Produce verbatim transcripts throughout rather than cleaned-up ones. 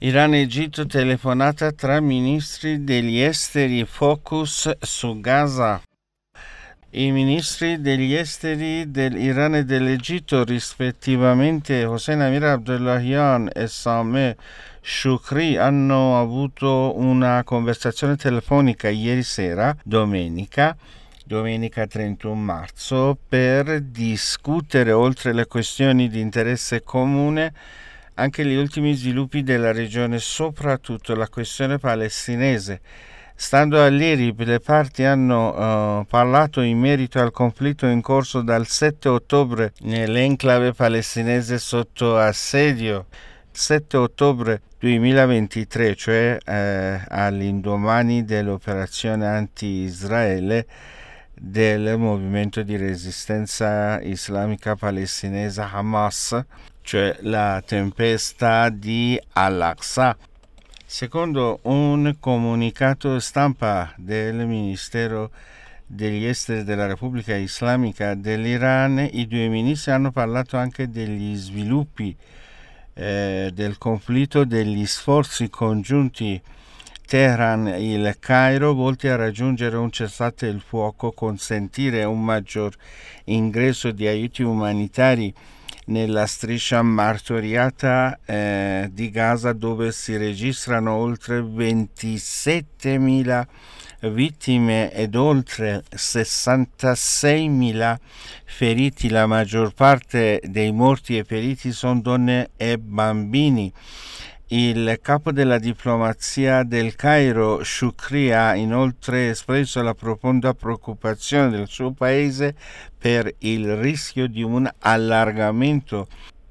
Iran-Egitto, telefonata tra ministri degli esteri, focus su Gaza. I ministri degli esteri dell'Iran e dell'Egitto, rispettivamente Hossein Amir Abdollahian e Sameh Shoukry, hanno avuto una conversazione telefonica ieri sera, domenica, domenica trentuno marzo, per discutere, oltre le questioni di interesse comune, anche gli ultimi sviluppi della regione, soprattutto la questione palestinese. Stando all'I R I B, le parti hanno uh, parlato in merito al conflitto in corso dal sette ottobre nell'enclave palestinese sotto assedio. sette ottobre duemilaventitré, cioè eh, all'indomani dell'operazione anti-Israele del movimento di resistenza islamica palestinese Hamas, cioè la tempesta di Al-Aqsa. Secondo un comunicato stampa del Ministero degli Esteri della Repubblica Islamica dell'Iran, i due ministri hanno parlato anche degli sviluppi eh, del conflitto, degli sforzi congiunti Teheran-Il Cairo volti a raggiungere un cessate il fuoco, consentire un maggior ingresso di aiuti umanitari nella striscia martoriata eh, di Gaza, dove si registrano oltre ventisettemila vittime ed oltre sessantaseimila feriti. La maggior parte dei morti e feriti sono donne e bambini. Il capo della diplomazia del Cairo, Shoukry, ha inoltre espresso la profonda preoccupazione del suo paese per il rischio di un allargamento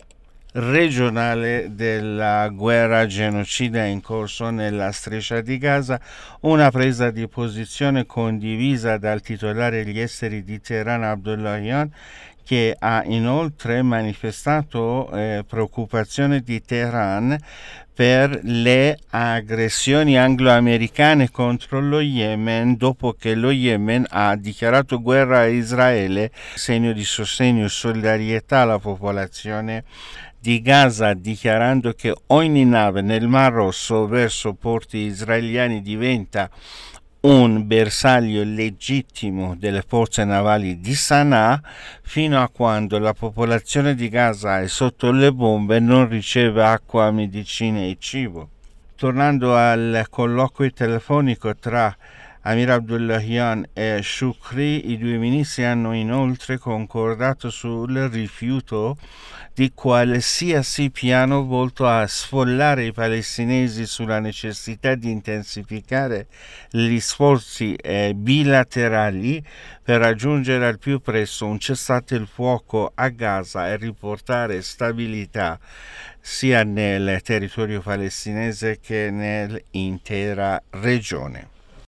regionale della guerra genocida in corso nella striscia di Gaza, una presa di posizione condivisa dal titolare degli esteri di Teheran, Abdollahian, che ha inoltre manifestato eh, preoccupazione di Teheran per le aggressioni anglo-americane contro lo Yemen, dopo che lo Yemen ha dichiarato guerra a Israele, segno di sostegno e solidarietà alla popolazione di Gaza, dichiarando che ogni nave nel Mar Rosso verso porti israeliani diventa un bersaglio legittimo delle forze navali di Sana'a, fino a quando la popolazione di Gaza è sotto le bombe e non riceve acqua, medicine e cibo. Tornando al colloquio telefonico tra Amir Abdollahian e Shoukry, i due ministri hanno inoltre concordato sul rifiuto di qualsiasi piano volto a sfollare i palestinesi sulla necessità di intensificare gli sforzi eh, bilaterali per raggiungere al più presto un cessate il fuoco a Gaza e riportare stabilità sia nel territorio palestinese che nell'intera regione.